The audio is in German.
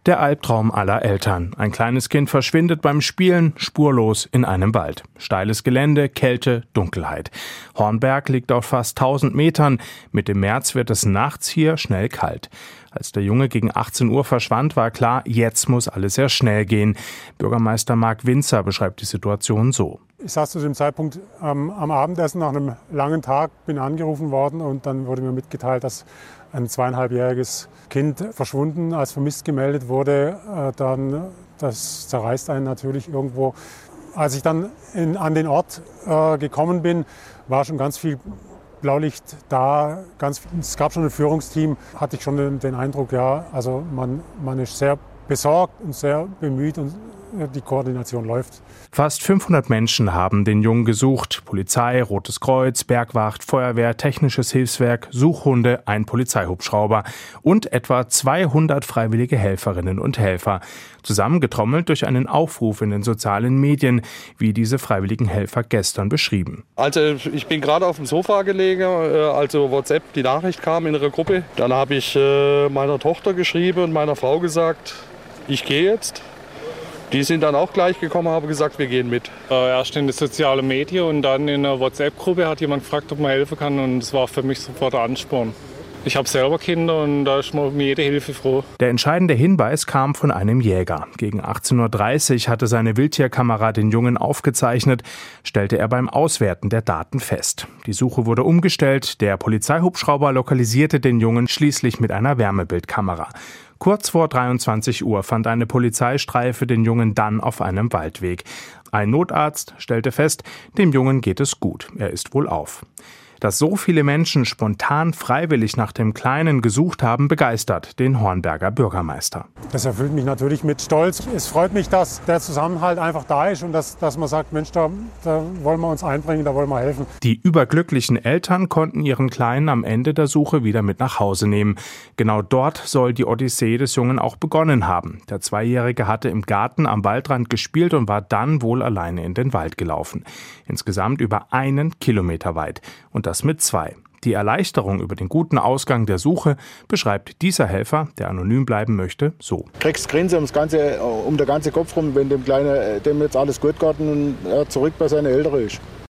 Der Albtraum aller Eltern. Ein kleines Kind verschwindet beim Spielen spurlos in einem Wald. Steiles Gelände, Kälte, Dunkelheit. Hornberg liegt auf fast 1000 Metern. Mitte März wird es nachts hier schnell kalt. Als der Junge gegen 18 Uhr verschwand, war klar, jetzt muss alles sehr schnell gehen. Bürgermeister Marc Winzer beschreibt die Situation so. Ich saß zu dem Zeitpunkt am Abendessen nach einem langen Tag, bin angerufen worden und dann wurde mir mitgeteilt, dass ein 2,5-jähriges Kind verschwunden, als vermisst gemeldet wurde. Das zerreißt einen natürlich irgendwo. Als ich dann an den Ort gekommen bin, war schon ganz viel Blaulicht da. Es gab schon ein Führungsteam, hatte ich schon den Eindruck, ja, also man ist sehr besorgt und sehr bemüht und die Koordination läuft. Fast 500 Menschen haben den Jungen gesucht. Polizei, Rotes Kreuz, Bergwacht, Feuerwehr, Technisches Hilfswerk, Suchhunde, ein Polizeihubschrauber und etwa 200 freiwillige Helferinnen und Helfer. Zusammengetrommelt durch einen Aufruf in den sozialen Medien, wie diese freiwilligen Helfer gestern beschrieben. Also ich bin gerade auf dem Sofa gelegen, also WhatsApp, die Nachricht kam in ihrer Gruppe. Dann habe ich meiner Tochter geschrieben und meiner Frau gesagt, ich gehe jetzt. Die sind dann auch gleich gekommen, haben gesagt, wir gehen mit. Erst in den sozialen Medien und dann in einer WhatsApp-Gruppe hat jemand gefragt, ob man helfen kann. Und es war für mich sofort der Ansporn. Ich habe selber Kinder und da ist man um jede Hilfe froh. Der entscheidende Hinweis kam von einem Jäger. Gegen 18:30 Uhr hatte seine Wildtierkamera den Jungen aufgezeichnet, stellte er beim Auswerten der Daten fest. Die Suche wurde umgestellt, der Polizeihubschrauber lokalisierte den Jungen schließlich mit einer Wärmebildkamera. Kurz vor 23 Uhr fand eine Polizeistreife den Jungen dann auf einem Waldweg. Ein Notarzt stellte fest, dem Jungen geht es gut, er ist wohlauf. Dass so viele Menschen spontan freiwillig nach dem Kleinen gesucht haben, begeistert den Hornberger Bürgermeister. Das erfüllt mich natürlich mit Stolz. Es freut mich, dass der Zusammenhalt einfach da ist und dass man sagt, Mensch, da wollen wir uns einbringen, da wollen wir helfen. Die überglücklichen Eltern konnten ihren Kleinen am Ende der Suche wieder mit nach Hause nehmen. Genau dort soll die Odyssee des Jungen auch begonnen haben. Der Zweijährige hatte im Garten am Waldrand gespielt und war dann wohl alleine in den Wald gelaufen. Insgesamt über 1 Kilometer weit. Und das mit 2. Die Erleichterung über den guten Ausgang der Suche beschreibt dieser Helfer, der anonym bleiben möchte, so. Kriegst Grinse um den ganzen Kopf rum, wenn dem Kleinen dem jetzt alles gut geht und er zurück bei seinen Eltern ist.